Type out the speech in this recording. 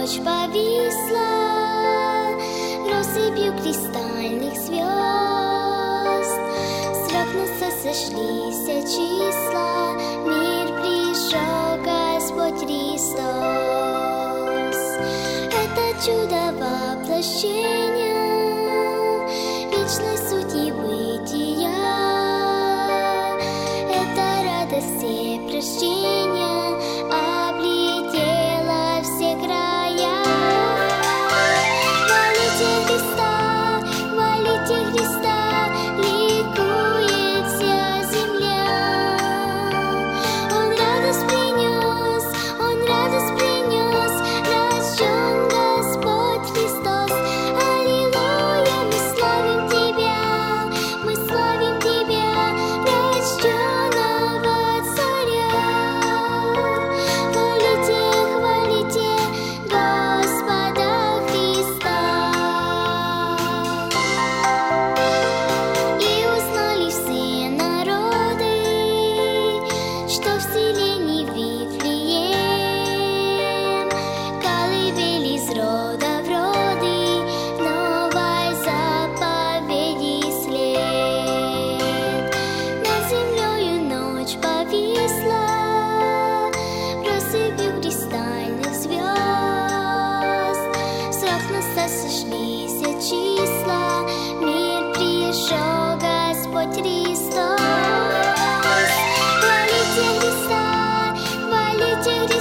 ночь повисла россыпью кристальных звезд. С окна сошлись числа, мир пришел Господь Христос. Это чудо воплощения, вечной сути бытия. Это радость и прощение облетела все края. Хвалите Христа, хвалите Христа, ликует вся земля. Он радость принес, Он радость принес, рожден Господь Христос. Аллилуйя, мы славим Тебя, мы славим Тебя, рожденного Царя. Хвалите, хвалите Господа Христа. И узнали все народы, что в селении Вифлеем колыбель из рода в роды, новой заповеди след. Над землею ночь повисла россыпью кристальных звезд. С окна сошлись числа, мир пришел Господь Христос. Хвалите Христа, хвалите Христа.